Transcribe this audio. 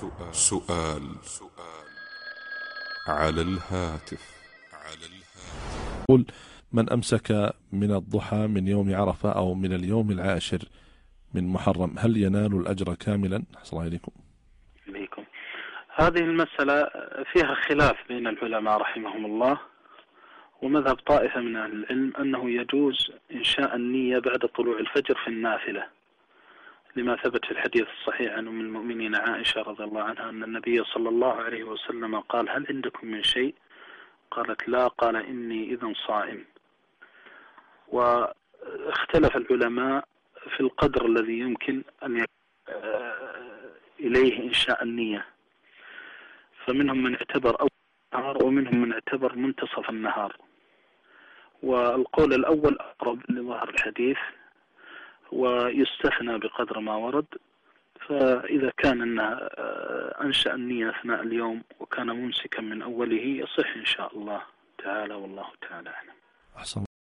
سؤال على الهاتف. يقول: من أمسك من الضحى من يوم عرفة أو من اليوم العاشر من محرم هل ينال الأجر كاملا؟ أحسن الله إليكم. هذه المسألة فيها خلاف بين العلماء رحمهم الله، ومذهب طائفة من أهل العلم أنه يجوز إنشاء النية بعد طلوع الفجر في النافلة، لما ثبت في الحديث الصحيح عن أم المؤمنين عائشة رضي الله عنها أن النبي صلى الله عليه وسلم قال: هل عندكم من شيء؟ قالت: لا. قال: إني إذن صائم. واختلف العلماء في القدر الذي يمكن أن إليه إنشاء النية، فمنهم من اعتبر أول النهار ومنهم من اعتبر منتصف النهار، والقول الأول أقرب لظاهر الحديث، ويستثنى بقدر ما ورد. فإذا كان أنشأ النية أثناء اليوم وكان ممسكا من أوله يصح إن شاء الله تعالى، والله تعالى أعلم.